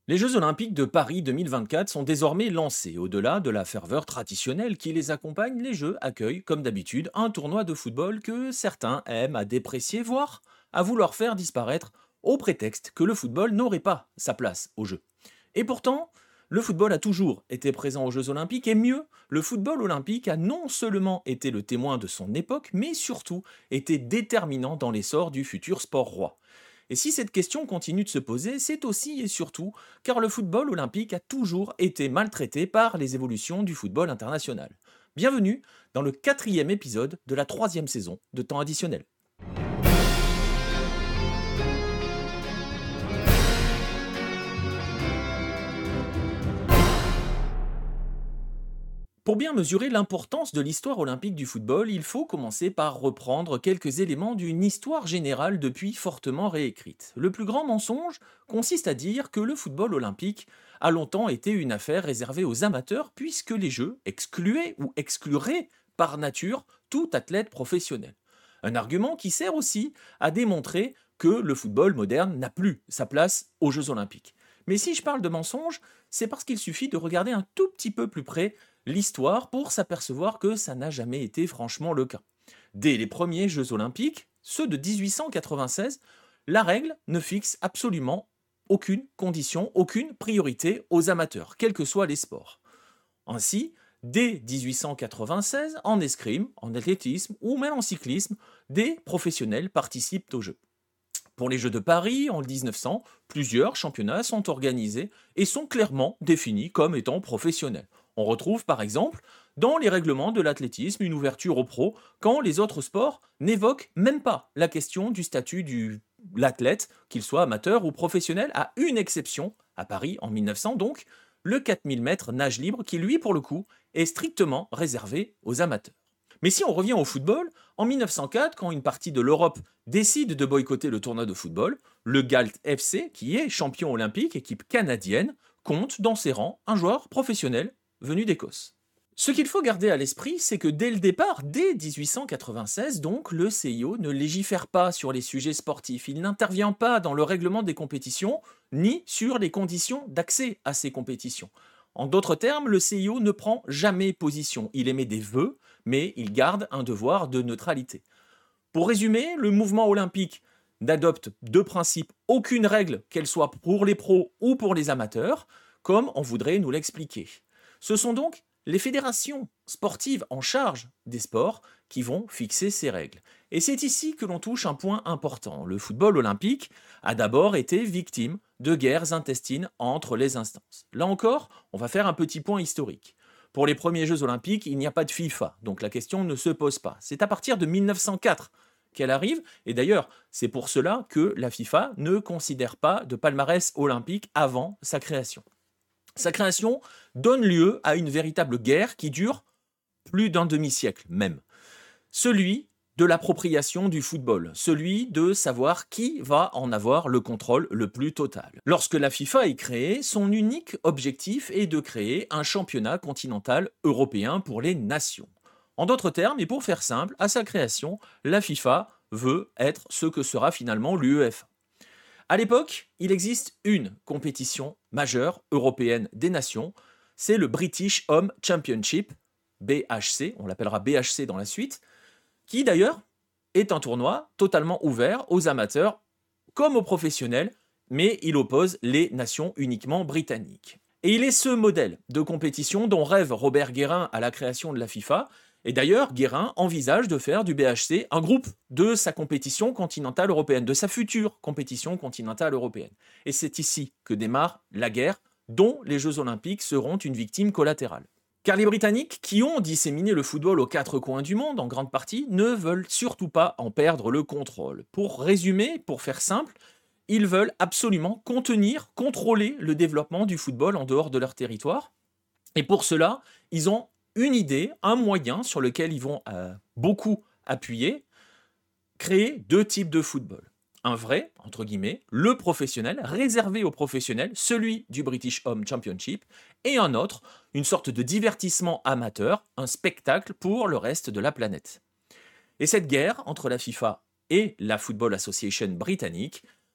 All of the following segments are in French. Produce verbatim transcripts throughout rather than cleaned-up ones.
Les Jeux Olympiques de Paris deux mille vingt-quatre sont désormais lancés. Au-delà de la ferveur traditionnelle qui les accompagne, les Jeux accueillent, comme d'habitude, un tournoi de football que certains aiment à déprécier, voire à vouloir faire disparaître, au prétexte que le football n'aurait pas sa place aux Jeux. Et pourtant, le football a toujours été présent aux Jeux Olympiques, et mieux, le football olympique a non seulement été le témoin de son époque, mais surtout été déterminant dans l'essor du futur sport roi. Et si cette question continue de se poser, c'est aussi et surtout car le football olympique a toujours été maltraité par les évolutions du football international. Bienvenue dans le quatrième épisode de la troisième saison de Temps additionnel. Pour bien mesurer l'importance de l'histoire olympique du football, il faut commencer par reprendre quelques éléments d'une histoire générale depuis fortement réécrite. Le plus grand mensonge consiste à dire que le football olympique a longtemps été une affaire réservée aux amateurs puisque les Jeux excluaient ou excluraient par nature tout athlète professionnel. Un argument qui sert aussi à démontrer que le football moderne n'a plus sa place aux Jeux olympiques. Mais si je parle de mensonge, c'est parce qu'il suffit de regarder un tout petit peu plus près l'histoire pour s'apercevoir que ça n'a jamais été franchement le cas. Dès les premiers Jeux olympiques, ceux de dix-huit cent quatre-vingt-seize, la règle ne fixe absolument aucune condition, aucune priorité aux amateurs, quels que soient les sports. Ainsi, dès dix-huit cent quatre-vingt-seize, en escrime, en athlétisme ou même en cyclisme, des professionnels participent aux Jeux. Pour les Jeux de Paris, en dix-neuf cents, plusieurs championnats sont organisés et sont clairement définis comme étant professionnels. On retrouve par exemple dans les règlements de l'athlétisme une ouverture aux pros quand les autres sports n'évoquent même pas la question du statut de l'athlète, qu'il soit amateur ou professionnel, à une exception, à Paris en mille neuf cents donc, le quatre mille mètres nage libre qui lui pour le coup est strictement réservé aux amateurs. Mais si on revient au football, en mille neuf cent quatre, quand une partie de l'Europe décide de boycotter le tournoi de football, le Galt F C, qui est champion olympique, équipe canadienne, compte dans ses rangs un joueur professionnel venu d'Écosse. Ce qu'il faut garder à l'esprit, c'est que dès le départ, dès dix-huit cent quatre-vingt-seize, donc, le C I O ne légifère pas sur les sujets sportifs, il n'intervient pas dans le règlement des compétitions, ni sur les conditions d'accès à ces compétitions. En d'autres termes, le C I O ne prend jamais position, il émet des vœux, mais il garde un devoir de neutralité. Pour résumer, le mouvement olympique n'adopte de principe aucune règle, qu'elle soit pour les pros ou pour les amateurs, comme on voudrait nous l'expliquer. Ce sont donc les fédérations sportives en charge des sports qui vont fixer ces règles. Et c'est ici que l'on touche un point important. Le football olympique a d'abord été victime de guerres intestines entre les instances. Là encore, on va faire un petit point historique. Pour les premiers Jeux olympiques, il n'y a pas de FIFA, donc la question ne se pose pas. C'est à partir de mille neuf cent quatre qu'elle arrive, et d'ailleurs, c'est pour cela que la FIFA ne considère pas de palmarès olympique avant sa création. Sa création donne lieu à une véritable guerre qui dure plus d'un demi-siècle même. Celui de l'appropriation du football, celui de savoir qui va en avoir le contrôle le plus total. Lorsque la FIFA est créée, son unique objectif est de créer un championnat continental européen pour les nations. En d'autres termes, et pour faire simple, à sa création, la FIFA veut être ce que sera finalement l'U E F A. À l'époque, il existe une compétition majeure européenne des nations, c'est le British Home Championship, B H C, on l'appellera B H C dans la suite, qui d'ailleurs est un tournoi totalement ouvert aux amateurs comme aux professionnels, mais il oppose les nations uniquement britanniques. Et il est ce modèle de compétition dont rêve Robert Guérin à la création de la FIFA. Et d'ailleurs, Guérin envisage de faire du B H C un groupe de sa compétition continentale européenne, de sa future compétition continentale européenne. Et c'est ici que démarre la guerre, dont les Jeux Olympiques seront une victime collatérale. Car les Britanniques, qui ont disséminé le football aux quatre coins du monde, en grande partie, ne veulent surtout pas en perdre le contrôle. Pour résumer, pour faire simple, ils veulent absolument contenir, contrôler le développement du football en dehors de leur territoire. Et pour cela, ils ont une idée, un moyen sur lequel ils vont euh, beaucoup appuyer, créer deux types de football. Un vrai, entre guillemets, le professionnel, réservé aux professionnels, celui du British Home Championship, et un autre, une sorte de divertissement amateur, un spectacle pour le reste de la planète. Et cette guerre entre la FIFA et la Football Association britannique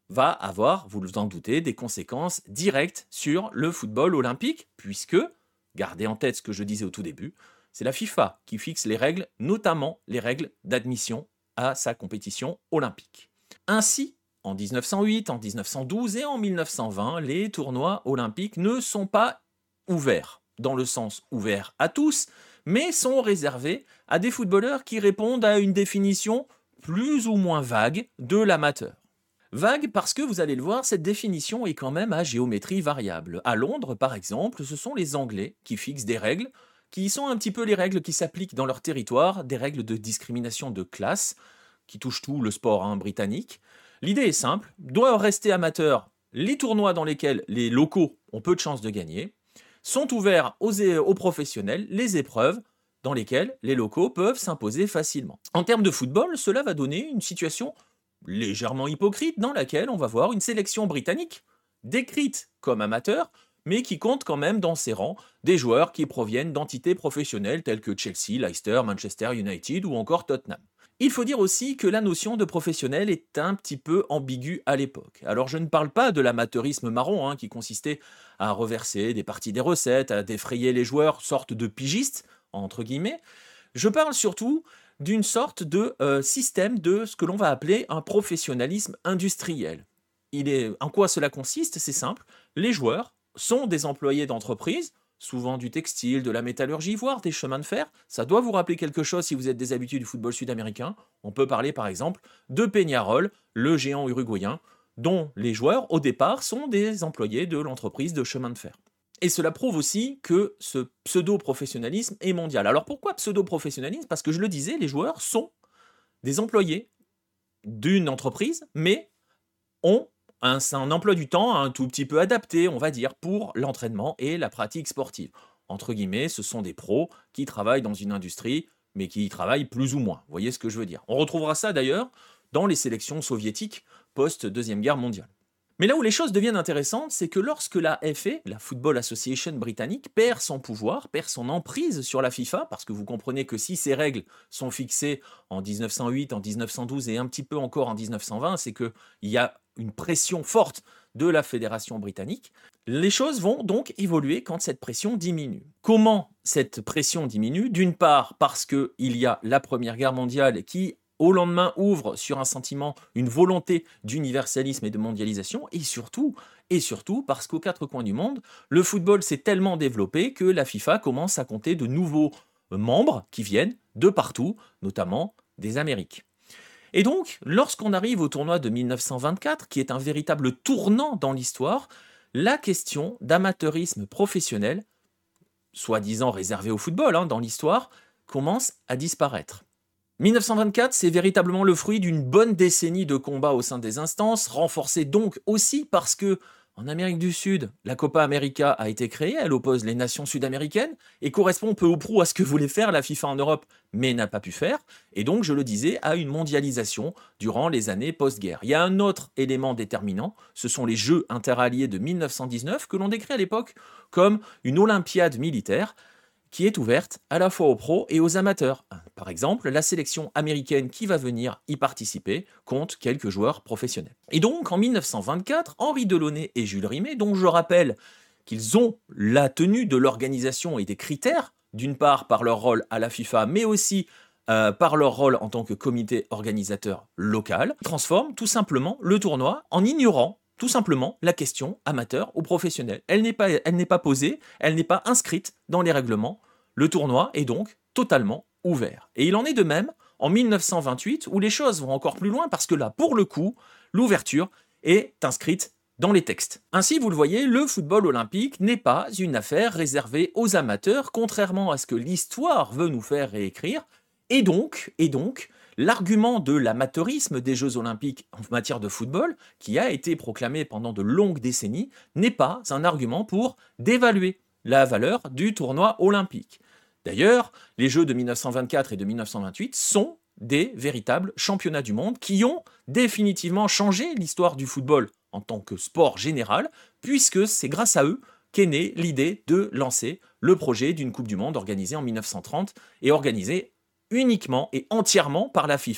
va avoir, vous vous en doutez, des conséquences directes sur le football olympique, puisque, gardez en tête ce que je disais au tout début, c'est la FIFA qui fixe les règles, notamment les règles d'admission à sa compétition olympique. Ainsi, en mille neuf cent huit, en mille neuf cent douze et en mille neuf cent vingt, les tournois olympiques ne sont pas ouverts, dans le sens ouvert à tous, mais sont réservés à des footballeurs qui répondent à une définition plus ou moins vague de l'amateur. Vague parce que, vous allez le voir, cette définition est quand même à géométrie variable. À Londres, par exemple, ce sont les Anglais qui fixent des règles, qui sont un petit peu les règles qui s'appliquent dans leur territoire, des règles de discrimination de classe, qui touchent tout le sport hein, britannique. L'idée est simple, doivent rester amateurs les tournois dans lesquels les locaux ont peu de chances de gagner, sont ouverts aux, aux professionnels les épreuves dans lesquelles les locaux peuvent s'imposer facilement. En termes de football, cela va donner une situation légèrement hypocrite dans laquelle on va voir une sélection britannique décrite comme amateur, mais qui compte quand même dans ses rangs des joueurs qui proviennent d'entités professionnelles telles que Chelsea, Leicester, Manchester United ou encore Tottenham. Il faut dire aussi que la notion de professionnel est un petit peu ambiguë à l'époque. Alors je ne parle pas de l'amateurisme marron hein, qui consistait à reverser des parties des recettes, à défrayer les joueurs, sorte de pigistes, entre guillemets. Je parle surtout d'une sorte de euh, système de ce que l'on va appeler un professionnalisme industriel. Il est, en quoi cela consiste? C'est simple, les joueurs sont des employés d'entreprise, souvent du textile, de la métallurgie, voire des chemins de fer. Ça doit vous rappeler quelque chose si vous êtes des habitués du football sud-américain. On peut parler par exemple de Peñarol, le géant uruguayen, dont les joueurs au départ sont des employés de l'entreprise de chemin de fer. Et cela prouve aussi que ce pseudo-professionnalisme est mondial. Alors pourquoi pseudo-professionnalisme? Parce que je le disais, les joueurs sont des employés d'une entreprise, mais ont un, un emploi du temps un tout petit peu adapté, on va dire, pour l'entraînement et la pratique sportive. Entre guillemets, ce sont des pros qui travaillent dans une industrie, mais qui y travaillent plus ou moins. Vous voyez ce que je veux dire? On retrouvera ça d'ailleurs dans les sélections soviétiques post-Deuxième Guerre mondiale. Mais là où les choses deviennent intéressantes, c'est que lorsque la F A, la Football Association britannique, perd son pouvoir, perd son emprise sur la FIFA, parce que vous comprenez que si ces règles sont fixées en mille neuf cent huit, en mille neuf cent douze et un petit peu encore en mille neuf cent vingt, c'est qu'il y a une pression forte de la Fédération britannique. Les choses vont donc évoluer quand cette pression diminue. Comment cette pression diminue? D'une part, parce qu'il y a la Première Guerre mondiale qui au lendemain ouvre sur un sentiment, une volonté d'universalisme et de mondialisation, et surtout, et surtout parce qu'aux quatre coins du monde, le football s'est tellement développé que la FIFA commence à compter de nouveaux membres qui viennent de partout, notamment des Amériques. Et donc, lorsqu'on arrive au tournoi de mille neuf cent vingt-quatre, qui est un véritable tournant dans l'histoire, la question d'amateurisme professionnel, soi-disant réservé au football hein, dans l'histoire, commence à disparaître. mille neuf cent vingt-quatre, c'est véritablement le fruit d'une bonne décennie de combats au sein des instances, renforcée donc aussi parce que, en Amérique du Sud, la Copa América a été créée, elle oppose les nations sud-américaines et correspond peu ou prou à ce que voulait faire la FIFA en Europe, mais n'a pas pu faire, et donc, je le disais, à une mondialisation durant les années post-guerre. Il y a un autre élément déterminant, ce sont les Jeux interalliés de mille neuf cent dix-neuf, que l'on décrit à l'époque comme une olympiade militaire, qui est ouverte à la fois aux pros et aux amateurs. Par exemple, la sélection américaine qui va venir y participer compte quelques joueurs professionnels. Et donc, en mille neuf cent vingt-quatre, Henri Delaunay et Jules Rimet, dont je rappelle qu'ils ont la tenue de l'organisation et des critères, d'une part par leur rôle à la FIFA, mais aussi euh, par leur rôle en tant que comité organisateur local, transforment tout simplement le tournoi en ignorant tout simplement la question amateur ou professionnel. Elle n'est pas, elle n'est pas posée, elle n'est pas inscrite dans les règlements. Le tournoi est donc totalement ouvert. Et il en est de même en mille neuf cent vingt-huit, où les choses vont encore plus loin, parce que là, pour le coup, l'ouverture est inscrite dans les textes. Ainsi, vous le voyez, le football olympique n'est pas une affaire réservée aux amateurs, contrairement à ce que l'histoire veut nous faire réécrire. Et donc, et donc, l'argument de l'amateurisme des Jeux olympiques en matière de football, qui a été proclamé pendant de longues décennies, n'est pas un argument pour dévaluer la valeur du tournoi olympique. D'ailleurs, les Jeux de mille neuf cent vingt-quatre et de mille neuf cent vingt-huit sont des véritables championnats du monde qui ont définitivement changé l'histoire du football en tant que sport général, puisque c'est grâce à eux qu'est née l'idée de lancer le projet d'une Coupe du Monde organisée en mille neuf cent trente et organisée uniquement et entièrement par la FIFA,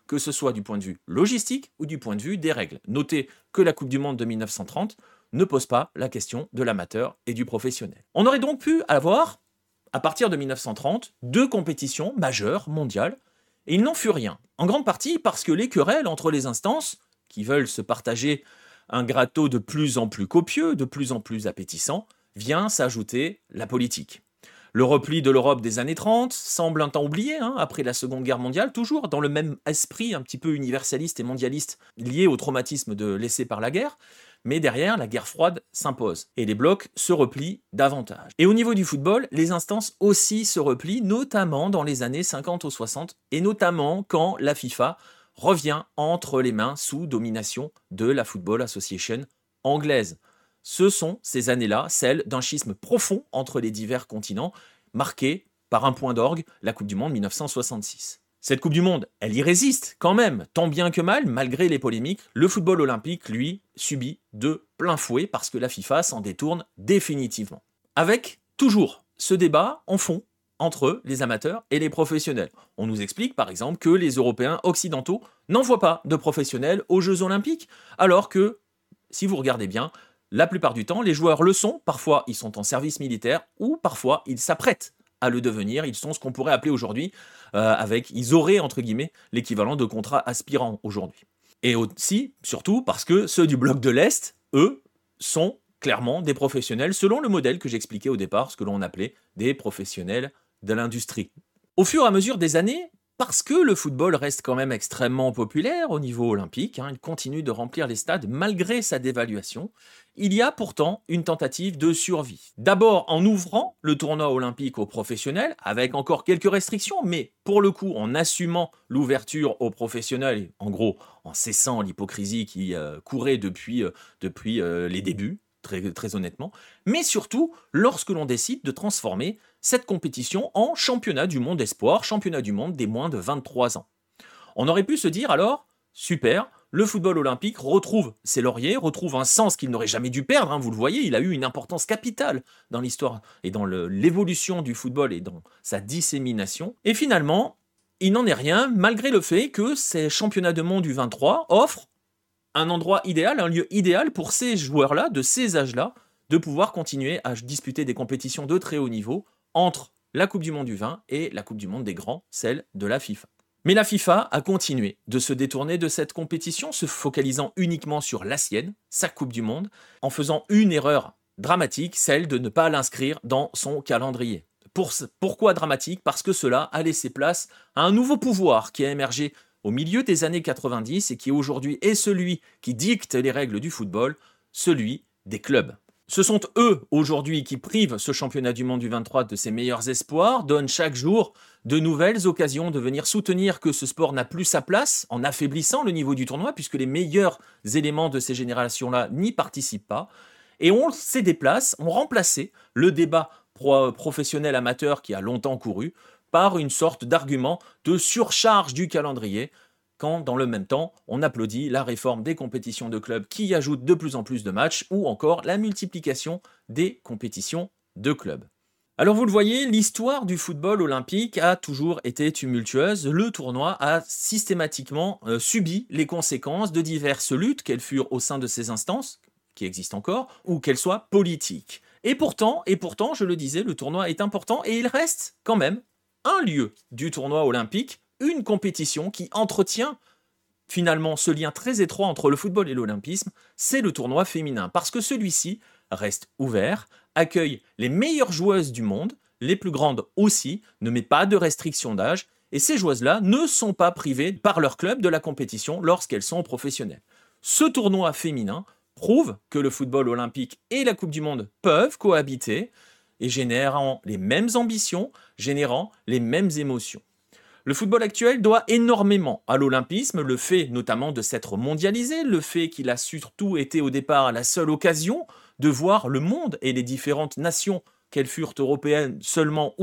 que ce soit du point de vue logistique ou du point de vue des règles. Notez que la Coupe du Monde de mille neuf cent trente ne pose pas la question de l'amateur et du professionnel. On aurait donc pu avoir, à partir de mille neuf cent trente, deux compétitions majeures mondiales, et il n'en fut rien. En grande partie parce que les querelles entre les instances, qui veulent se partager un gâteau de plus en plus copieux, de plus en plus appétissant, vient s'ajouter la politique. Le repli de l'Europe des années trente semble un temps oublié, hein, après la Seconde Guerre mondiale, toujours dans le même esprit un petit peu universaliste et mondialiste lié au traumatisme de laissé par la guerre, mais derrière, la guerre froide s'impose, et les blocs se replient davantage. Et au niveau du football, les instances aussi se replient, notamment dans les années cinquante ou soixante, et notamment quand la FIFA revient entre les mains sous domination de la Football Association anglaise. Ce sont ces années-là, celles d'un schisme profond entre les divers continents, marqué par un point d'orgue, la Coupe du Monde mille neuf cent soixante-six. Cette Coupe du Monde, elle y résiste quand même, tant bien que mal, malgré les polémiques. Le football olympique, lui, subit de plein fouet parce que la FIFA s'en détourne définitivement. Avec toujours ce débat en fond entre les amateurs et les professionnels. On nous explique par exemple que les Européens occidentaux n'envoient pas de professionnels aux Jeux Olympiques, alors que, si vous regardez bien, la plupart du temps, les joueurs le sont. Parfois, ils sont en service militaire ou parfois, ils s'apprêtent à le devenir. Ils sont ce qu'on pourrait appeler aujourd'hui, euh, avec, ils auraient entre guillemets l'équivalent de contrat aspirant aujourd'hui. Et aussi, surtout, parce que ceux du bloc de l'Est, eux, sont clairement des professionnels, selon le modèle que j'expliquais au départ, ce que l'on appelait des professionnels de l'industrie. Au fur et à mesure des années, parce que le football reste quand même extrêmement populaire au niveau olympique, hein, il continue de remplir les stades malgré sa dévaluation, il y a pourtant une tentative de survie. D'abord en ouvrant le tournoi olympique aux professionnels, avec encore quelques restrictions, mais pour le coup en assumant l'ouverture aux professionnels, et en gros en cessant l'hypocrisie qui euh, courait depuis, euh, depuis euh, les débuts, très, très honnêtement, mais surtout lorsque l'on décide de transformer cette compétition en championnat du monde espoir, championnat du monde des moins de vingt-trois ans. On aurait pu se dire alors, super, le football olympique retrouve ses lauriers, retrouve un sens qu'il n'aurait jamais dû perdre, hein, vous le voyez, il a eu une importance capitale dans l'histoire et dans le, l'évolution du football et dans sa dissémination. Et finalement, il n'en est rien, malgré le fait que ces championnats du monde du vingt-trois offrent un endroit idéal, un lieu idéal pour ces joueurs-là, de ces âges-là, de pouvoir continuer à disputer des compétitions de très haut niveau entre la Coupe du Monde du vingt et la Coupe du Monde des grands, celle de la FIFA. Mais la FIFA a continué de se détourner de cette compétition, se focalisant uniquement sur la sienne, sa Coupe du Monde, en faisant une erreur dramatique, celle de ne pas l'inscrire dans son calendrier. Pour, pourquoi dramatique ? Parce que cela a laissé place à un nouveau pouvoir qui a émergé au milieu des années quatre-vingt-dix et qui aujourd'hui est celui qui dicte les règles du football, celui des clubs. Ce sont eux, aujourd'hui, qui privent ce championnat du monde du vingt-trois de ses meilleurs espoirs, donnent chaque jour de nouvelles occasions de venir soutenir que ce sport n'a plus sa place, en affaiblissant le niveau du tournoi, puisque les meilleurs éléments de ces générations-là n'y participent pas. Et on s'est déplacé, on remplacé le débat pro- professionnel-amateur qui a longtemps couru par une sorte d'argument de surcharge du calendrier, quand, dans le même temps, on applaudit la réforme des compétitions de clubs qui ajoute de plus en plus de matchs, ou encore la multiplication des compétitions de clubs. Alors vous le voyez, l'histoire du football olympique a toujours été tumultueuse. Le tournoi a systématiquement euh, subi les conséquences de diverses luttes, qu'elles furent au sein de ces instances, qui existent encore, ou qu'elles soient politiques. Et pourtant, et pourtant, je le disais, le tournoi est important, et il reste quand même un lieu du tournoi olympique, une compétition qui entretient finalement ce lien très étroit entre le football et l'olympisme, c'est le tournoi féminin. Parce que celui-ci reste ouvert, accueille les meilleures joueuses du monde, les plus grandes aussi, ne met pas de restriction d'âge, et ces joueuses-là ne sont pas privées par leur club de la compétition lorsqu'elles sont professionnelles. Ce tournoi féminin prouve que le football olympique et la Coupe du Monde peuvent cohabiter, et générant les mêmes ambitions, générant les mêmes émotions. Le football actuel doit énormément à l'olympisme, le fait notamment de s'être mondialisé, le fait qu'il a surtout été au départ la seule occasion de voir le monde et les différentes nations, qu'elles furent européennes seulement ou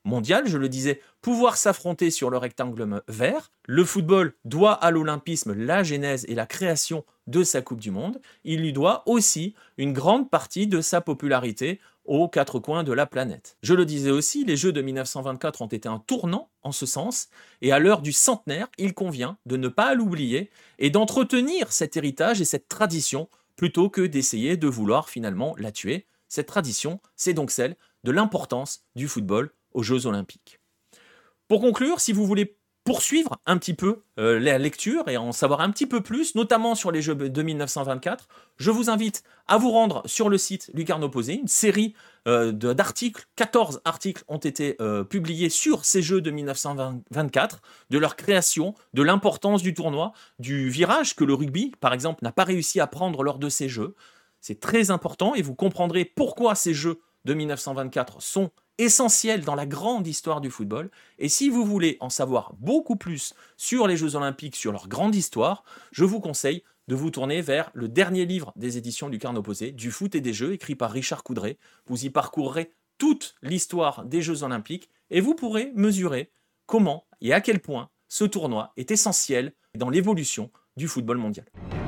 mondial, je le disais, pouvoir s'affronter sur le rectangle vert. Le football doit à l'olympisme la genèse et la création de sa Coupe du Monde. Il lui doit aussi une grande partie de sa popularité aux quatre coins de la planète. Je le disais aussi, les Jeux de mille neuf cent vingt-quatre ont été un tournant en ce sens, et à l'heure du centenaire, il convient de ne pas l'oublier et d'entretenir cet héritage et cette tradition plutôt que d'essayer de vouloir finalement la tuer. Cette tradition, c'est donc celle de l'importance du football aux Jeux Olympiques. Pour conclure, si vous voulez poursuivre un petit peu euh, la lecture et en savoir un petit peu plus, notamment sur les Jeux de mille neuf cent vingt-quatre, je vous invite à vous rendre sur le site Lucarno Posé, une série euh, de- d'articles, quatorze articles ont été euh, publiés sur ces Jeux de mille neuf cent vingt-quatre, de leur création, de l'importance du tournoi, du virage que le rugby, par exemple, n'a pas réussi à prendre lors de ces Jeux. C'est très important et vous comprendrez pourquoi ces Jeux de mille neuf cent vingt-quatre sont essentiels dans la grande histoire du football. Et si vous voulez en savoir beaucoup plus sur les Jeux Olympiques, sur leur grande histoire, je vous conseille de vous tourner vers le dernier livre des éditions Lucarno Posé, Du foot et des Jeux, écrit par Richard Coudray. Vous y parcourrez toute l'histoire des Jeux Olympiques et vous pourrez mesurer comment et à quel point ce tournoi est essentiel dans l'évolution du football mondial.